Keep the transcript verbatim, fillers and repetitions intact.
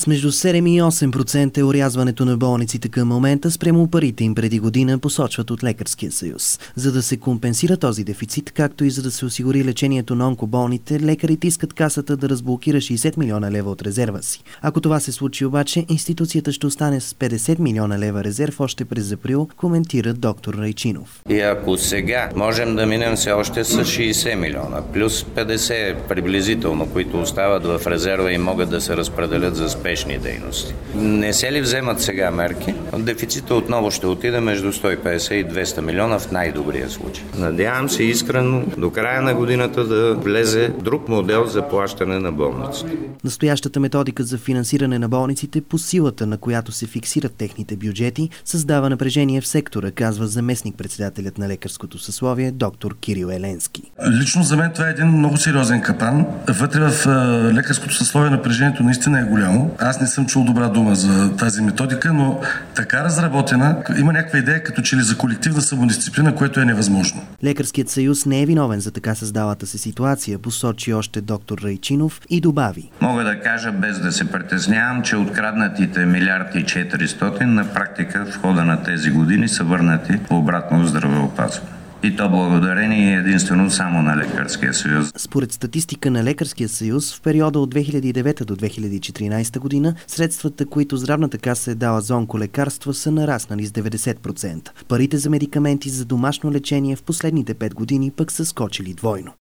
С между седем и осем процента е орязването на болниците към момента спрямо парите им преди година, посочват от Лекарския съюз. За да се компенсира този дефицит, както и за да се осигури лечението на онкоболните, лекарите искат касата да разблокира шейсет милиона лева от резерва си. Ако това се случи обаче, институцията ще остане с петдесет милиона лева резерв още през април, коментира доктор Райчинов. И ако сега можем да минем все още с шейсет милиона, плюс петдесет приблизително, които остават в резерва и могат да се разпределят за спешни дейности. Не се ли вземат сега мерки, дефицита отново ще отиде между сто и петдесет и двеста милиона в най-добрия случай. Надявам се искрено до края на годината да влезе друг модел за плащане на болниците. Настоящата методика за финансиране на болниците, по силата на която се фиксират техните бюджети, създава напрежение в сектора, казва заместник-председателят на лекарското съсловие доктор Кирил Еленски. Лично за мен това е един много сериозен капан. Вътре в лекарското съсловие напрежението наистина е голямо. Аз не съм чул добра дума за тази методика, но така разработена, има някаква идея като че ли за колективна самодисциплина, което е невъзможно. Лекарският съюз не е виновен за така създалата се ситуация, посочи още доктор Райчинов и добави. Мога да кажа без да се притеснявам, че откраднатите милиард и четиристотин на практика в хода на тези години са върнати обратно в здравеопазване. И то благодарение единствено само на Лекарския съюз. Според статистика на Лекарския съюз, в периода от две хиляди и девета до две хиляди и четиринадесета година, средствата, които здравната каса е дала за онколекарства, са нараснали с деветдесет процента. Парите за медикаменти за домашно лечение в последните пет години пък са скочили двойно.